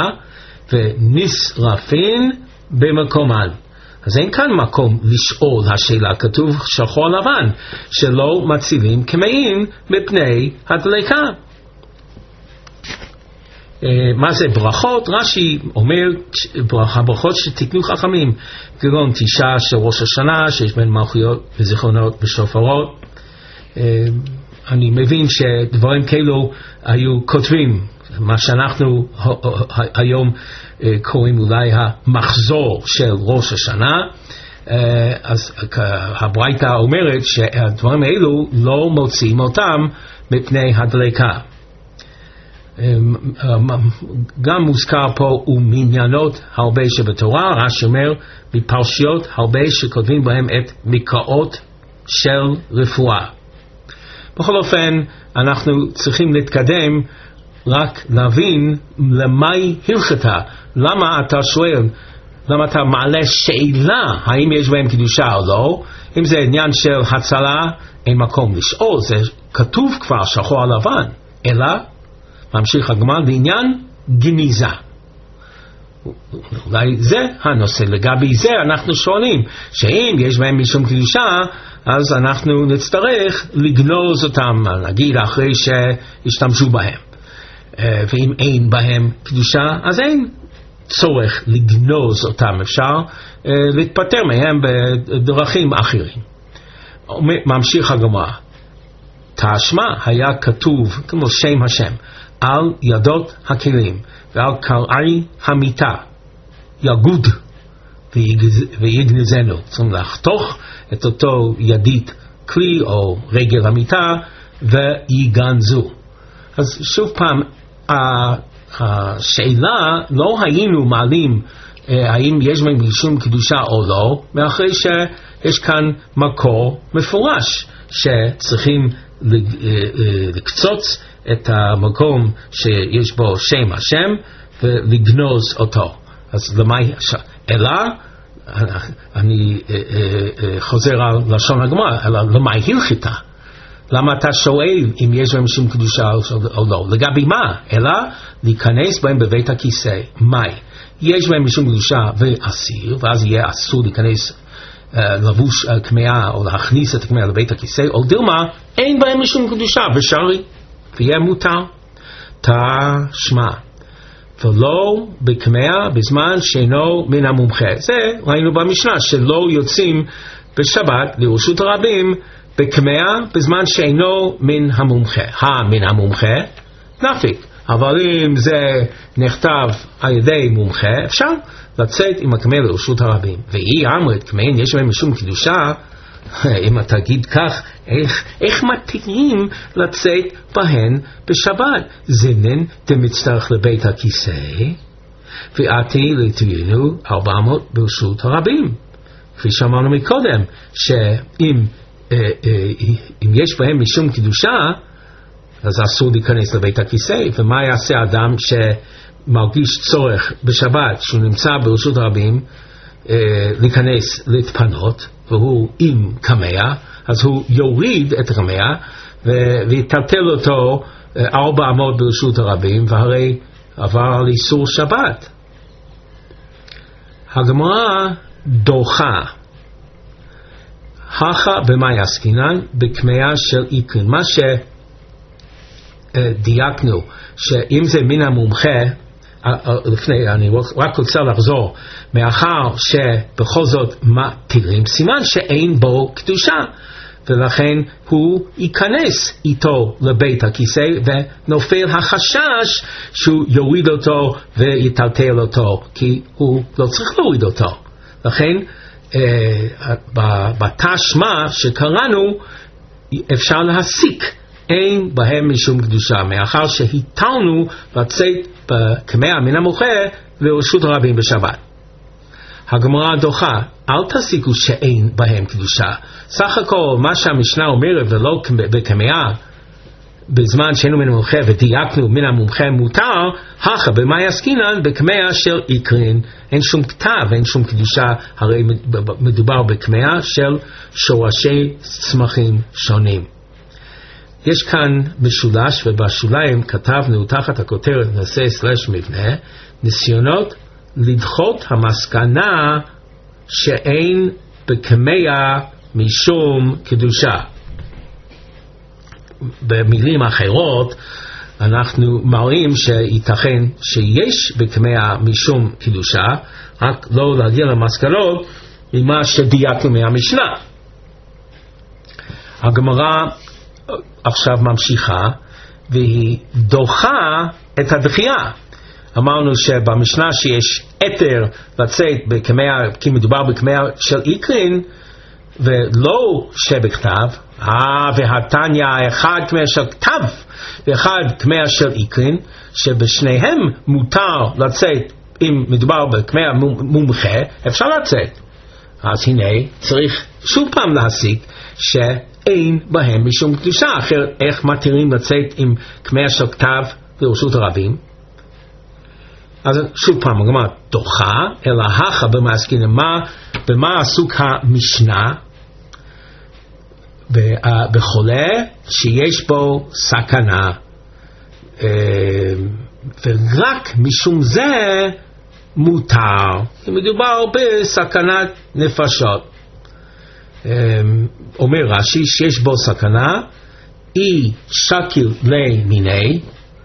A: ונשרפין במקומן. אז אין כאן מקום לשאול השאלה, כתוב שחור לבן שלא מצילים קמאים מפני הדלקה. מה זה ברכות? רש"י אומר הברכות שתיקנו חכמים, כגון תשעה של ראש השנה שיש בין מלכויות וזיכרונות ושופרות. אני מבין שדברים כאלו היו כותבים, מה שאנחנו היום קוראים אולי המחזור של ראש השנה. אז הברייתא אומרת שהדברים האלו לא מוציאים אותם מפני הדלקה. גם מוזכר פה ומניינות הרבה שבתורה, רש"י אומר בפרשיות הרבה שכותבים בהם את מקראות של רפואה. בכל אופן אנחנו צריכים להתקדם, רק להבין למי הלכתה, למה אתה שואל, למה אתה מעלה שאלה האם יש בהם קדושה או לא. אם זה עניין של הצלה אין מקום לשאול, זה כתוב כבר שחור על לבן, אלא ממשיך הגמרא לעניין גניזה. אולי זה הנושא, לגבי זה אנחנו שואלים, שאם יש בהם משום קדושה, אז אנחנו נצטרך לגנוז אותם, נגיד אחרי שהשתמשו בהם. ואם אין בהם קדושה, אז אין צורך לגנוז אותם, אפשר להתפטר מהם בדרכים אחרים. ממשיך הגמרא, תשמע היה כתוב כמו שם השם על ידות הכלים ועל קרעי המיטה יגוד ויגנזנו. צריכים לחתוך את אותו ידית כלי או רגל המיטה ויגנזו. אז שוב פעם, השאלה לא היינו מעלים האם יש בהם משום קדושה או לא, מאחרי שיש כאן מקור מפורש שצריכים לקצוץ את המקום שיש בו שם השם ולגנוז אותו. אז למה, אלא אני חוזר על לשון הגמרא, אלא למה הלכתה? למה אתה שואל אם יש בהם שום קדושה או לא? לגבי מה? אלא להיכנס בהם בבית הכיסא. מה? יש בהם משום קדושה ואסיר, ואז יהיה אסור להיכנס לבוש קמאה או להכניס את הקמאה לבית הכיסא, או דילמה, אין בהם משום קדושה ושרי, ויהיה מותר. תשמע, ולא בקמאה בזמן שאינו מן המומחה. זה ראינו במשנה, שלא יוצאים בשבת לרשות הרבים בקמאה בזמן שאינו מן המומחה. המן המומחה, נפיק. אבל אם זה נכתב על ידי מומחה, אפשר לצאת עם הקמא לרשות הרבים. ואי אמרת קמאין יש בהם משום קדושה, אם אתה תגיד כך, איך, איך מתירים לצאת בהן בשבת? זמנן דמצטרך לבית הכיסא, ועתי לתהיינו ארבע מאות ברשות הרבים. כפי שאמרנו מקודם, שאם אה, אה, אם יש בהם משום קדושה, אז אסור להיכנס לבית הכיסא. ומה יעשה אדם שמרגיש צורך בשבת, שהוא נמצא ברשות הרבים, אה, להיכנס להתפנות, והוא עם קמע, אז הוא יוריד את הקמע ויטלטל אותו ארבע מאות ברשות הרבים, והרי עבר על איסור שבת. הגמרא דוחה, הכה במאי עסקינן בקמע של עיקרין. מה שדייקנו, שאם זה מן המומחה, לפני, אני רק רוצה לחזור, מאחר שבכל זאת מתירים, סימן שאין בו קדושה, ולכן הוא ייכנס איתו לבית הכיסא, ונופל החשש שהוא יוריד אותו ויטלטל אותו, כי הוא לא צריך להוריד אותו. לכן בתשמע שקראנו אפשר להסיק, אין בהם משום קדושה, מאחר שהיטלנו לצאת בקמע מן המומחה לרשות הרבים בשבת. הגמרא דוחה, אל תסיקו שאין בהם קדושה. סך הכל מה שהמשנה אומרת, ולא בקמע בזמן שאינו מן המומחה ודייקנו מן המומחה מותר, הכה במאי עסקינן בקמע של עיקרין. אין שום כתב, אין שום קדושה, הרי מדובר בקמע של שורשי צמחים שונים. יש כאן משולש, ובשוליים כתבנו תחת הכותרת נושא סלש מבנה, ניסיונות לדחות המסקנה שאין בקמע משום קדושה. במילים אחרות אנחנו מראים שייתכן שיש בקמע משום קדושה, רק לא להגיע למסקנות ממה שדייקנו מהמשנה. הגמרא עכשיו ממשיכה והיא דוחה את הדחייה. אמרנו שבמשנה שיש אתר לצאת בקמע, כי מדובר בקמע של עיקרין ולא שבכתב, אה והתניא אחד קמע של כתב ואחד קמע של עיקרין, שבשניהם מותר לצאת. אם מדובר בקמע מומחה אפשר לצאת. אז הנה צריך שוב פעם להסיק שאין בהם משום קדושה, אחר איך מתירים לצאת עם קמע של כתב לרשות הרבים? אז שוב פעם הגמרא דוחה, אלא הכה במאי עסקינן, במה עסוק המשנה? בחולה שיש בו סכנה, ורק משום זה מותר, מדובר בסכנת נפשות. אומר רש"י שיש בו סכנה, אי שקיל לי מיני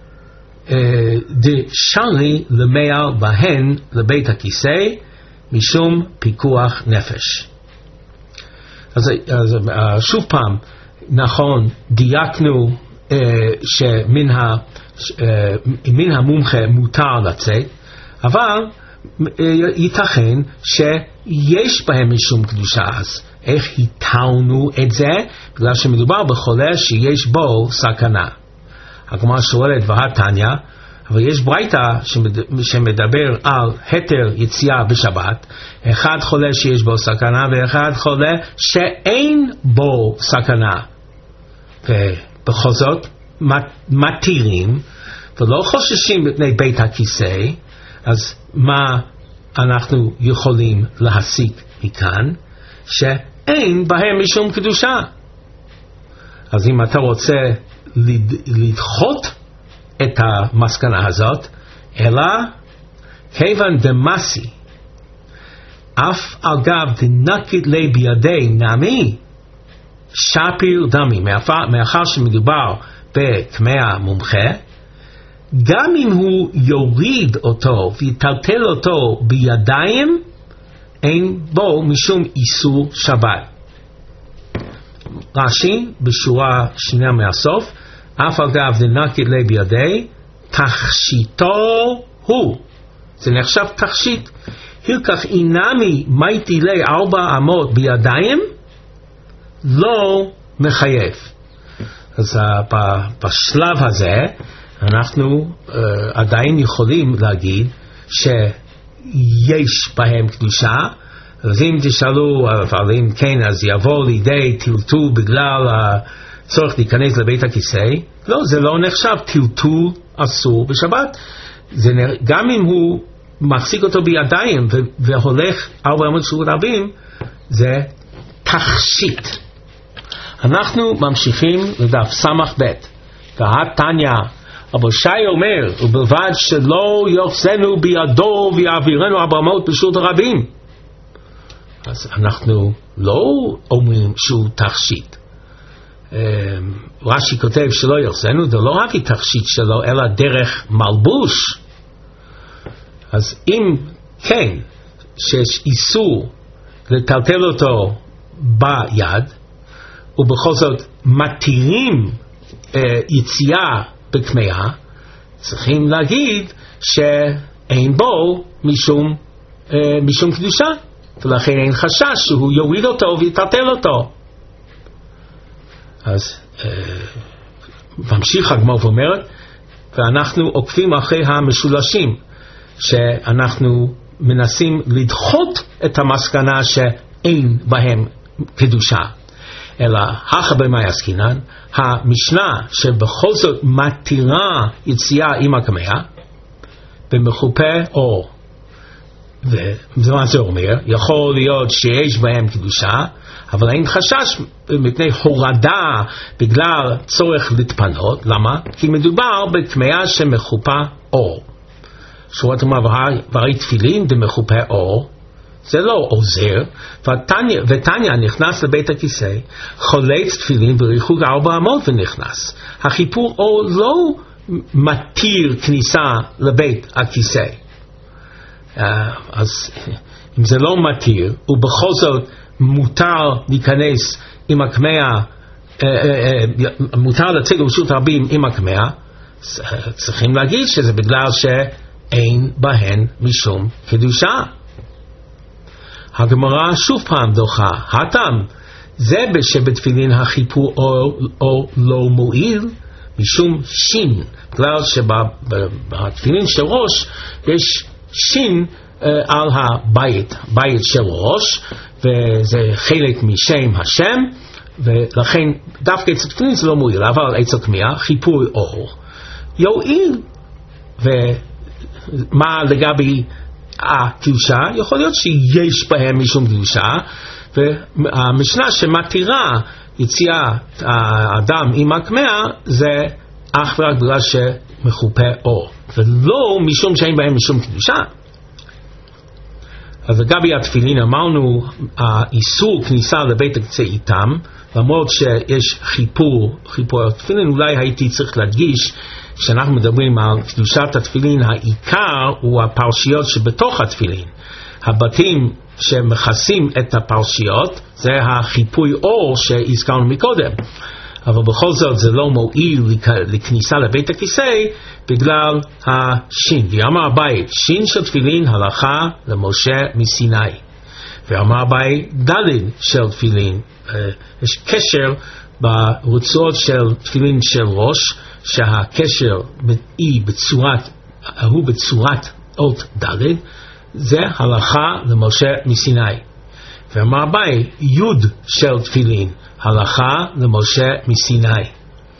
A: דשני למעל בהן לבית הכיסא משום פיקוח נפש. אז, אז שוב פעם, נכון, דייקנו אה, שמן ה, אה, מן המומחה מותר לצאת, אבל אה, ייתכן שיש בהם משום קדושה. אז איך היטלנו את זה? בגלל שמדובר בחולה שיש בו סכנה. הגמרא שואלת והתניא, אבל יש ברייתא שמדבר על היתר יציאה בשבת, אחד חולה שיש בו סכנה ואחד חולה שאין בו סכנה, ובכל זאת מתירים ולא חוששים מפני בית הכיסא. אז מה אנחנו יכולים להסיק מכאן? שאין בהם משום קדושה. אז אם אתה רוצה לדחות את המסקנה הזאת, אלא כיוון דמסי אף אגב דנקית לי בידי נמי שפיר דמי, מאחר שמדובר בקמע מומחה, גם אם הוא יוריד אותו ויטלטל אותו בידיים, אין בו משום איסור שבת. רש"י בשורה שנייה מהסוף אף אגב דנקית לי בידי, תכשיטו הוא. זה נחשב תכשיט. הלקח אינמי מייתי לי ארבע אמות בידיים, לא מחייב. אז בשלב הזה אנחנו uh, עדיין יכולים להגיד שיש בהם קדושה. אז אם תשאלו, אבל אם כן, אז יבוא לידי טלטול בגלל הצורך להיכנס לבית הכיסא. לא, זה לא נחשב טלטול אסור בשבת. זה, גם אם הוא מחזיק אותו בידיים והולך ארבע אמות של רבים, זה תכשיט. אנחנו ממשיכים לדף סמך ב' והתניא אבל שי אומר, ובלבד שלא יוחזנו בידו ויעבירנו ארבע אמות ברשות הרבים. אז אנחנו לא אומרים שהוא תכשיט. רש"י כותב שלא יוחזנו, זה לא רק תכשיט שלו, אלא דרך מלבוש. אז אם כן, שיש איסור לטלטל אותו ביד, ובכל זאת מתירים אה, יציאה בכמיה, צריכים להגיד שאין בו משום, אה, משום קדושה, ולכן אין חשש שהוא יוריד אותו ויטלטל אותו. אז אה, ממשיך הגמרא ואומרת, ואנחנו עוקבים אחרי המשולשים, שאנחנו מנסים לדחות את המסקנה שאין בהם קדושה. אלא הכא במאי עסקינן, המשנה שבכל זאת מתירה יציאה עם הקמיה במחופה אור. ומה זה אומר? יכול להיות שיש בהם קדושה, אבל אין חשש מפני הורדה בגלל צורך להתפנות. למה? כי מדובר בקמיה שמחופה אור. שורת אומר, והרי תפילין דמחופה אור, זה לא עוזר. ותניא, ותניא נכנס לבית הכיסא, חולץ תפילין בריחוק ארבע אמות ונכנס. החיפור אור לא מתיר כניסה לבית הכיסא. אז אם זה לא מתיר, ובכל זאת מותר להיכנס עם הקמיה, מותר לצאת ברשות הרבים עם הקמיה, צריכים להגיד שזה בגלל שאין בהן משום קדושה. הגמרא שוב פעם דוחה, הטעם זה שבתפילין החיפור אור, אור לא מועיל משום שין, בגלל שבתפילין של ראש יש שין אה, על הבית, בית של ראש, וזה חלק משם השם, ולכן דווקא אצל תפילין זה לא מועיל, אבל אצל קמיה חיפור אור יועיל. ומה לגבי הקדושה? יכול להיות שיש בהם משום קדושה, והמשנה שמתירה יציאת האדם עם הקמיה זה אך ורק בגלל שמחופה אור, ולא משום שאין בהם משום קדושה. אז לגבי התפילין אמרנו, האיסור כניסה לבית הקצה איתם, למרות שיש חיפור, חיפור התפילין, אולי הייתי צריך להדגיש, כשאנחנו מדברים על קדושת התפילין, העיקר הוא הפרשיות שבתוך התפילין. הבתים שמכסים את הפרשיות, זה החיפוי אור שהזכרנו מקודם. אבל בכל זאת זה לא מועיל לכניסה לבית הכיסא, בגלל השין. ואמר אביי, שין של תפילין הלכה למשה מסיני. ואמר אביי, דלת של תפילין. יש קשר ברצועות של תפילין של ראש, שהקשר היא בצורת, הוא בצורת אות דלת, זה הלכה למשה מסיני. ואמר אביי, יוד של תפילין הלכה למשה מסיני.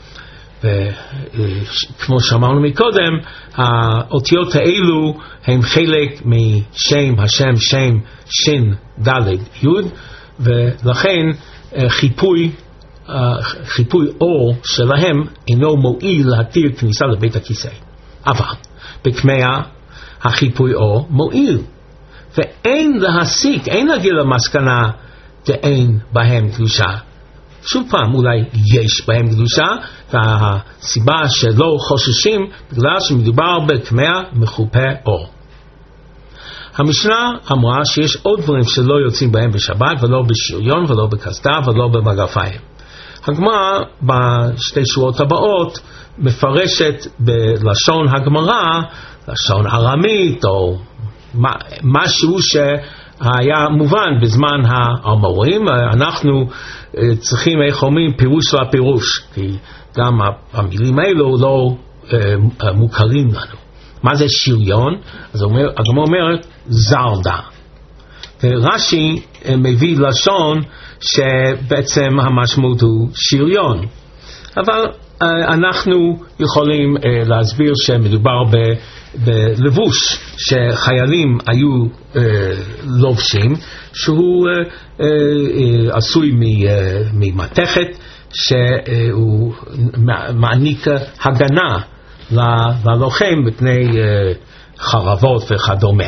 A: וכמו שאמרנו מקודם, האותיות האלו הם חלק משם השם, שם שין דלת יוד, ולכן חיפוי חיפוי אור שלהם אינו מועיל להתיר כניסה לבית הכיסא. אבל בקמיה החיפוי אור מועיל, ואין להסיק, אין להגיע למסקנה שאין בהם קדושה. שוב פעם, אולי יש בהם קדושה, והסיבה שלא חוששים בגלל שמדובר בקמיה מחופה אור. המשנה אמרה שיש עוד דברים שלא יוצאים בהם בשבת, ולא בשריון, ולא בקסדה, ולא במגפיים. הגמרא בשתי שורות הבאות מפרשת בלשון הגמרא, לשון ארמית או משהו שהיה מובן בזמן האמוראים. אנחנו צריכים, איך אומרים, פירוש לפירוש, כי גם המילים האלו לא מוכרים לנו. מה זה שריון? אז הגמרא אומרת זרדה. ורש"י מביא לשון שבעצם המשמעות הוא שריון. אבל אנחנו יכולים להסביר שמדובר בלבוש שחיילים היו לובשים, שהוא עשוי ממתכת, שהוא מעניק הגנה ללוחם מפני חרבות וכדומה.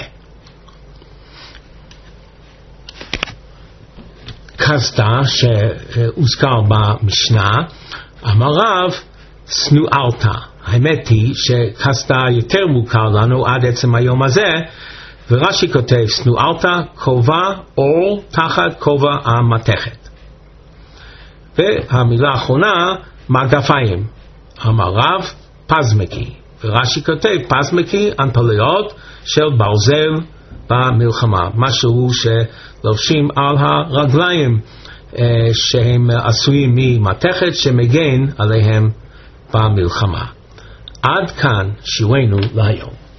A: קסדה שהוזכר במשנה, אמר רב סנוארתא. האמת היא שקסדה יותר מוכר לנו עד עצם היום הזה, ורש"י כותב סנוארתא כובע אור תחת כובע המתכת. והמילה האחרונה מגפיים, אמר רב פזמקי, ורש"י כותב פזמקי אנפליות של ברזל במלחמה, משהו שלובשים על הרגליים שהם עשויים ממתכת שמגן עליהם במלחמה. עד כאן שיעורנו להיום.